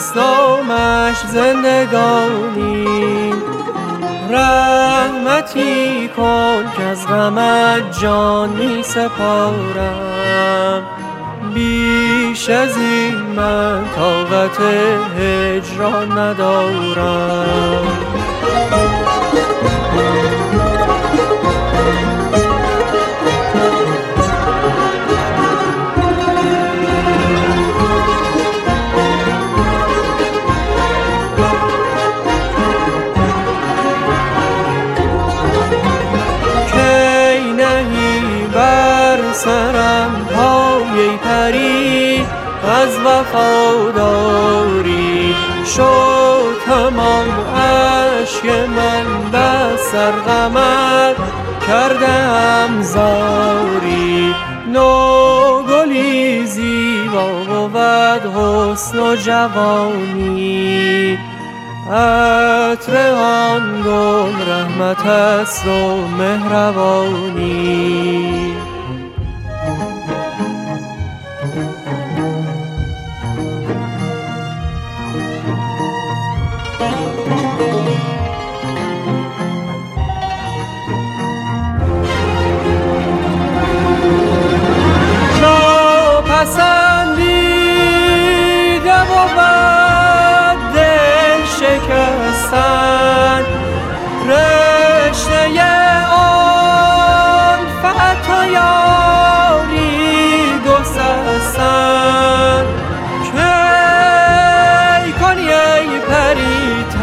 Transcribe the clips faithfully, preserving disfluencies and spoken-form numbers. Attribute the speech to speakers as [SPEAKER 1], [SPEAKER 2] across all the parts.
[SPEAKER 1] است نامش زندگانی. رحمتی کن که از غمت جان می سپارم، بیش از این من طاقت هجران ندارم. سرم پای پری از وفاداری، شد تمام اشک من بس سر غمت کردم زاری. نوگلی زیبا بود حسن و جوانی، عطر آن گل رحمت است و مهربانی. ناپسندیده بود دل شکستن، رشته آن فتح و یاری گسستن. کی کنی ای پری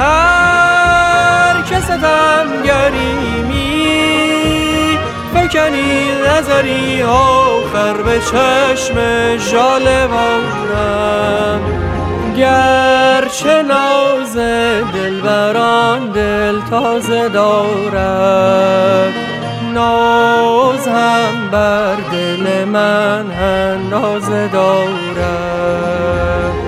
[SPEAKER 1] ترک ستمگری، می فکنی نظری آخر به چشم ژاله بارم. گرچه ناز دلبران دل تازه دارد، ناز هم بر دل من اندازه دارد.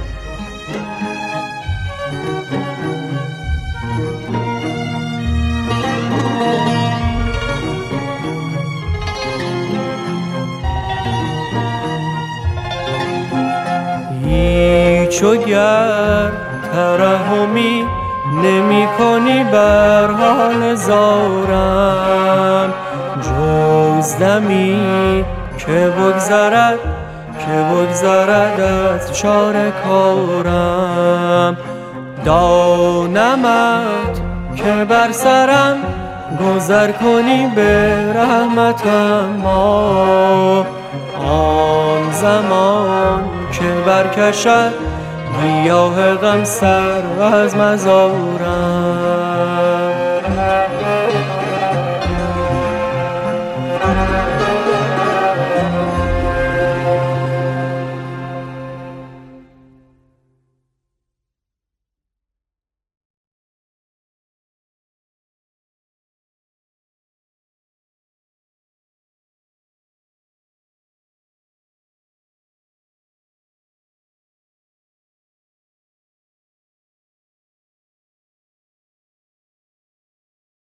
[SPEAKER 1] هیچ و گر ترحمی نمی کنی بر حال زارم، جز دمی که بگذرد که بگذرد از چاره کارم. دانمت که بر سرم گذر کنی به رحمتم ما، آن زمان که برکشد گیاه غم سر از مزارم.